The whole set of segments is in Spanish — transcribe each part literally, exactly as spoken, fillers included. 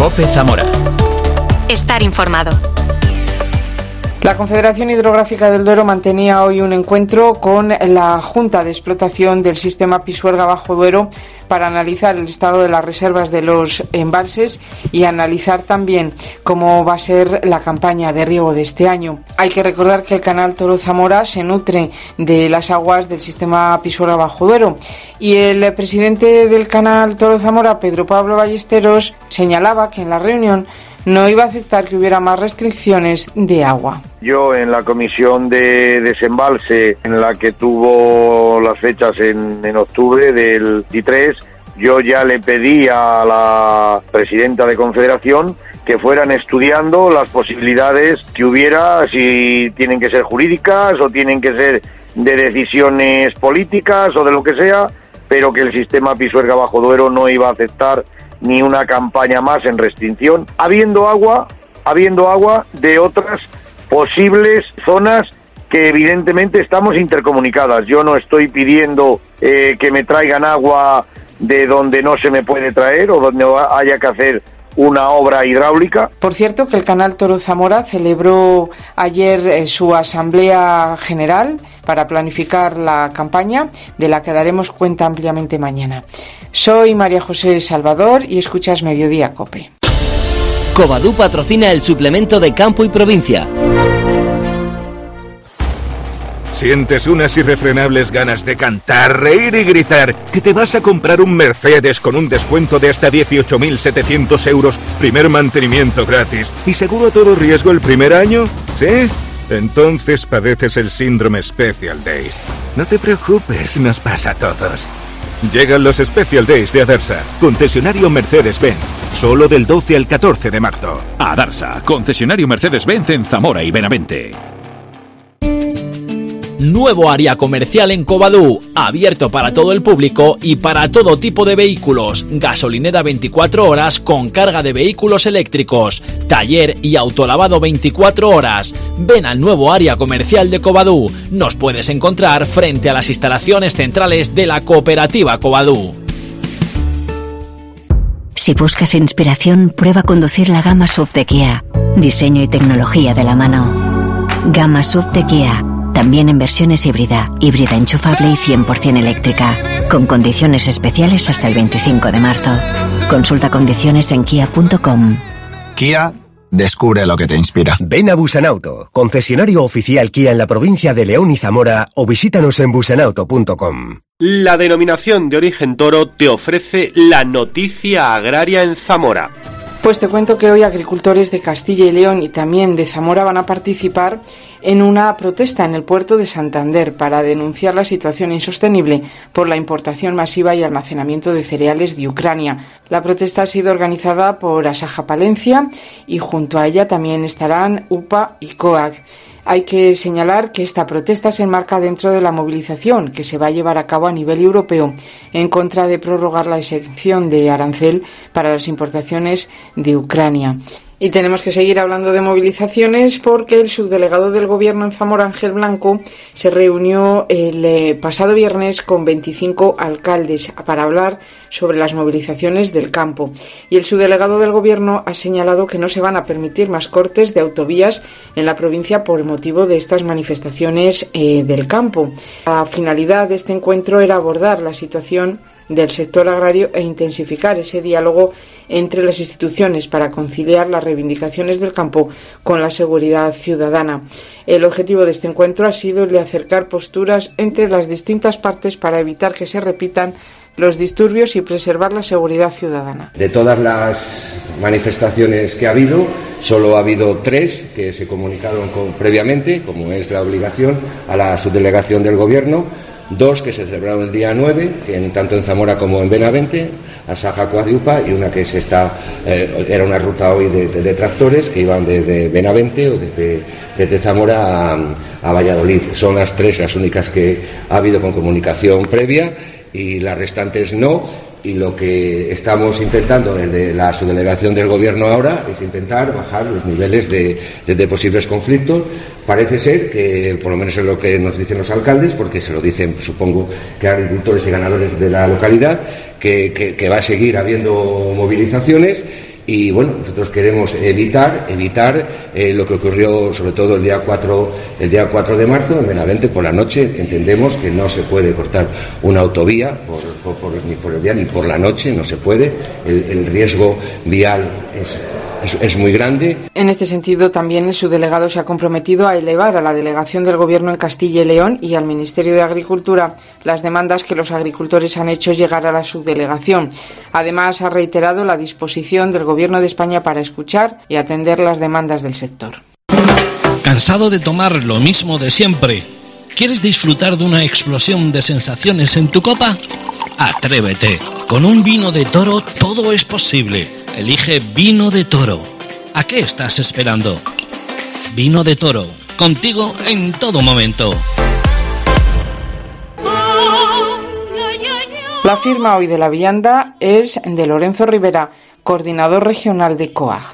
COPE Zamora. Estar informado. La Confederación Hidrográfica del Duero mantenía hoy un encuentro con la Junta de Explotación del Sistema Pisuerga-Bajo Duero para analizar el estado de las reservas de los embalses y analizar también cómo va a ser la campaña de riego de este año. Hay que recordar que el canal Toro-Zamora se nutre de las aguas del sistema Pisuerga-Bajo Duero y el presidente del canal Toro-Zamora, Pedro Pablo Ballesteros, señalaba que en la reunión no iba a aceptar que hubiera más restricciones de agua. Yo en la comisión de desembalse, en la que tuvo las fechas en, en octubre del veintitrés, yo ya le pedí a la presidenta de Confederación que fueran estudiando las posibilidades que hubiera, si tienen que ser jurídicas o tienen que ser de decisiones políticas o de lo que sea, pero que el sistema Pisuerga-Bajo Duero no iba a aceptar ni una campaña más en restricción, habiendo agua, habiendo agua de otras posibles zonas que evidentemente estamos intercomunicadas. Yo no estoy pidiendo eh, que me traigan agua de donde no se me puede traer o donde haya que hacer una obra hidráulica. Por cierto, que el canal Toro-Zamora celebró ayer eh, su asamblea general para planificar la campaña, de la que daremos cuenta ampliamente mañana. Soy María José Salvador y escuchas Mediodía COPE. Covadú patrocina el suplemento de Campo y Provincia. ¿Sientes unas irrefrenables ganas de cantar, reír y gritar que te vas a comprar un Mercedes con un descuento de hasta dieciocho mil setecientos euros, primer mantenimiento gratis y seguro todo riesgo el primer año? ¿Sí? Entonces padeces el síndrome Special Days. No te preocupes, nos pasa a todos. Llegan los Special Days de Adarsa, concesionario Mercedes-Benz, solo del doce al catorce de marzo. Adarsa, concesionario Mercedes-Benz en Zamora y Benavente. Nuevo área comercial en Covadú, abierto para todo el público y para todo tipo de vehículos, gasolinera veinticuatro horas con carga de vehículos eléctricos, taller y autolavado veinticuatro horas. Ven al nuevo área comercial de Covadú. Nos puedes encontrar frente a las instalaciones centrales de la cooperativa Covadú. Si buscas inspiración, prueba a conducir la gama S U V de Kia. Diseño y tecnología de la mano. Gama S U V de Kia. También en versiones híbrida, híbrida enchufable y cien por ciento eléctrica, con condiciones especiales hasta el veinticinco de marzo. Consulta condiciones en kia punto com. Kia, descubre lo que te inspira. Ven a Busanauto, concesionario oficial Kia en la provincia de León y Zamora, o visítanos en busanauto punto com. La denominación de origen Toro te ofrece la noticia agraria en Zamora. Pues te cuento que hoy agricultores de Castilla y León y también de Zamora van a participar en una protesta en el puerto de Santander para denunciar la situación insostenible por la importación masiva y almacenamiento de cereales de Ucrania. La protesta ha sido organizada por Asaja Palencia y junto a ella también estarán U P A y C O A C. Hay que señalar que esta protesta se enmarca dentro de la movilización que se va a llevar a cabo a nivel europeo en contra de prorrogar la exención de arancel para las importaciones de Ucrania. Y tenemos que seguir hablando de movilizaciones porque el subdelegado del Gobierno en Zamora, Ángel Blanco, se reunió el eh, pasado viernes con veinticinco alcaldes para hablar sobre las movilizaciones del campo. Y el subdelegado del Gobierno ha señalado que no se van a permitir más cortes de autovías en la provincia por motivo de estas manifestaciones eh, del campo. La finalidad de este encuentro era abordar la situación del sector agrario e intensificar ese diálogo entre las instituciones para conciliar las reivindicaciones del campo con la seguridad ciudadana. El objetivo de este encuentro ha sido el de acercar posturas entre las distintas partes para evitar que se repitan los disturbios y preservar la seguridad ciudadana. De todas las manifestaciones que ha habido, solo ha habido tres que se comunicaron con, previamente, como es la obligación, a la subdelegación del Gobierno. Dos que se celebraron el día nueve, que en, tanto en Zamora como en Benavente, Asaja Coadiupa, y una que se está, eh, era una ruta hoy de, de, de tractores que iban desde Benavente o desde, desde Zamora a, a Valladolid. Son las tres las únicas que ha habido con comunicación previa y las restantes no. Y lo que estamos intentando desde la subdelegación del Gobierno ahora es intentar bajar los niveles de, de, de posibles conflictos. Parece ser que, por lo menos es lo que nos dicen los alcaldes, porque se lo dicen, supongo, que agricultores y ganadores de la localidad, que, que, que va a seguir habiendo movilizaciones Y bueno, nosotros queremos evitar evitar eh, lo que ocurrió sobre todo el día cuatro el día cuatro de marzo en Benavente por la noche. Entendemos que no se puede cortar una autovía por, por, por, ni por el día ni por la noche, no se puede. El, el riesgo vial es Es, es muy grande. En este sentido, también el subdelegado se ha comprometido a elevar a la delegación del Gobierno en Castilla y León y al Ministerio de Agricultura las demandas que los agricultores han hecho llegar a la subdelegación. Además, ha reiterado la disposición del Gobierno de España para escuchar y atender las demandas del sector. ¿Cansado de tomar lo mismo de siempre? ¿Quieres disfrutar de una explosión de sensaciones en tu copa? Atrévete. Con un vino de Toro todo es posible. Elige Vino de Toro. ¿A qué estás esperando? Vino de Toro, contigo en todo momento. La firma hoy de la vianda es de Lorenzo Rivera, coordinador regional de COAG.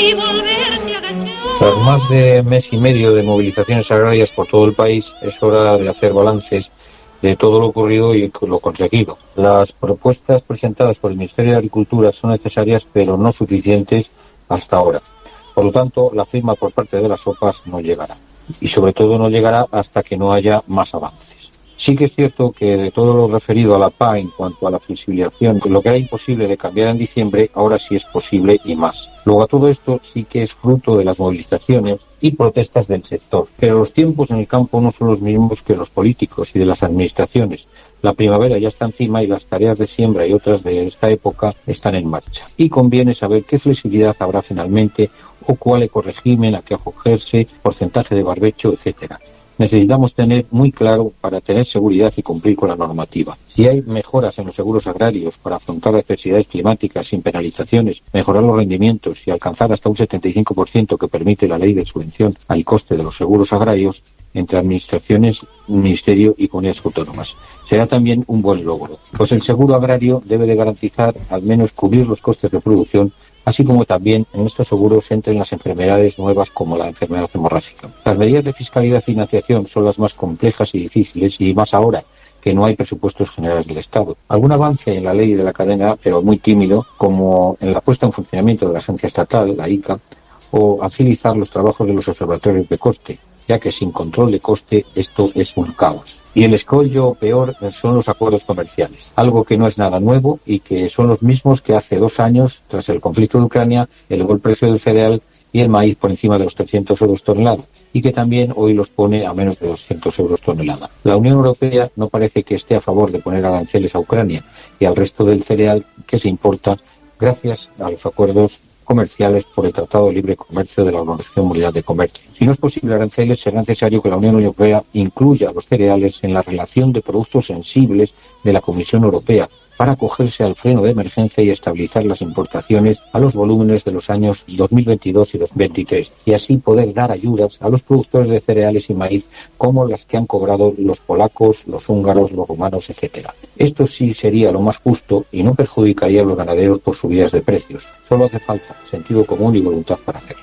Tras más de mes y medio de movilizaciones agrarias por todo el país, es hora de hacer balances de todo lo ocurrido y lo conseguido. Las propuestas presentadas por el Ministerio de Agricultura son necesarias, pero no suficientes hasta ahora. Por lo tanto, la firma por parte de las O P A s no llegará. Y sobre todo no llegará hasta que no haya más avances. Sí que es cierto que de todo lo referido a la P A en cuanto a la flexibilización, lo que era imposible de cambiar en diciembre, ahora sí es posible y más. Luego a todo esto sí que es fruto de las movilizaciones y protestas del sector. Pero los tiempos en el campo no son los mismos que los políticos y de las administraciones. La primavera ya está encima y las tareas de siembra y otras de esta época están en marcha. Y conviene saber qué flexibilidad habrá finalmente o cuál ecorégimen a qué acogerse, porcentaje de barbecho, etcétera. Necesitamos tener muy claro para tener seguridad y cumplir con la normativa. Si hay mejoras en los seguros agrarios para afrontar las necesidades climáticas sin penalizaciones, mejorar los rendimientos y alcanzar hasta un setenta y cinco por ciento que permite la ley de subvención al coste de los seguros agrarios entre administraciones, ministerio y comunidades autónomas, será también un buen logro. Pues el seguro agrario debe de garantizar al menos cubrir los costes de producción, así como también en estos seguros entren las enfermedades nuevas como la enfermedad hemorrágica. Las medidas de fiscalidad y financiación son las más complejas y difíciles, y más ahora que no hay presupuestos generales del Estado. Algún avance en la ley de la cadena, pero muy tímido, como en la puesta en funcionamiento de la agencia estatal, la I C A, o agilizar los trabajos de los observatorios de coste, ya que sin control de coste esto es un caos. Y el escollo peor son los acuerdos comerciales, algo que no es nada nuevo y que son los mismos que hace dos años, tras el conflicto de Ucrania, elevó el precio del cereal y el maíz por encima de los trescientos euros tonelada, y que también hoy los pone a menos de doscientos euros tonelada. La Unión Europea no parece que esté a favor de poner aranceles a Ucrania y al resto del cereal que se importa gracias a los acuerdos comerciales por el Tratado de Libre Comercio de la Organización Mundial de Comercio. Si no es posible aranceles, será necesario que la Unión Europea incluya a los cereales en la relación de productos sensibles de la Comisión Europea para acogerse al freno de emergencia y estabilizar las importaciones a los volúmenes de los años dos mil veintidós y dos mil veintitrés, y así poder dar ayudas a los productores de cereales y maíz como las que han cobrado los polacos, los húngaros, los rumanos, etcétera. Esto sí sería lo más justo y no perjudicaría a los ganaderos por subidas de precios. Solo hace falta sentido común y voluntad para hacerlo.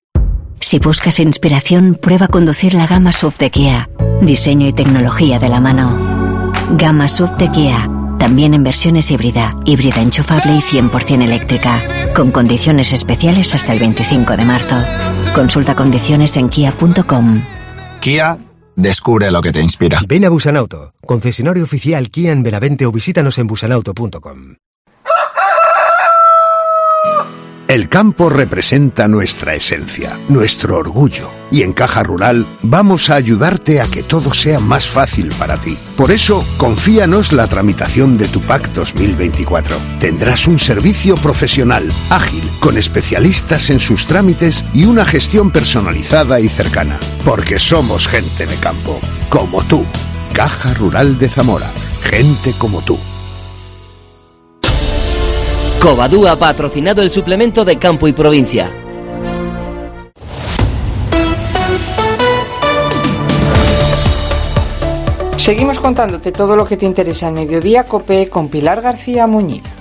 Si buscas inspiración, prueba a conducir la gama S U V de Kia. Diseño y tecnología de la mano. Gama S U V de Kia. También en versiones híbrida, híbrida enchufable y cien por ciento eléctrica. Con condiciones especiales hasta el veinticinco de marzo. Consulta condiciones en kia punto com. Kia, descubre lo que te inspira. Ven a Busanauto, concesionario oficial Kia en Benavente, o visítanos en busanauto punto com. El campo representa nuestra esencia, nuestro orgullo. Y en Caja Rural vamos a ayudarte a que todo sea más fácil para ti. Por eso, confíanos la tramitación de tu P A C dos mil veinticuatro. Tendrás un servicio profesional, ágil, con especialistas en sus trámites y una gestión personalizada y cercana. Porque somos gente de campo, como tú. Caja Rural de Zamora. Gente como tú. Covadú ha patrocinado el suplemento de Campo y Provincia. Seguimos contándote todo lo que te interesa en Mediodía COPE con Pilar García Muñiz.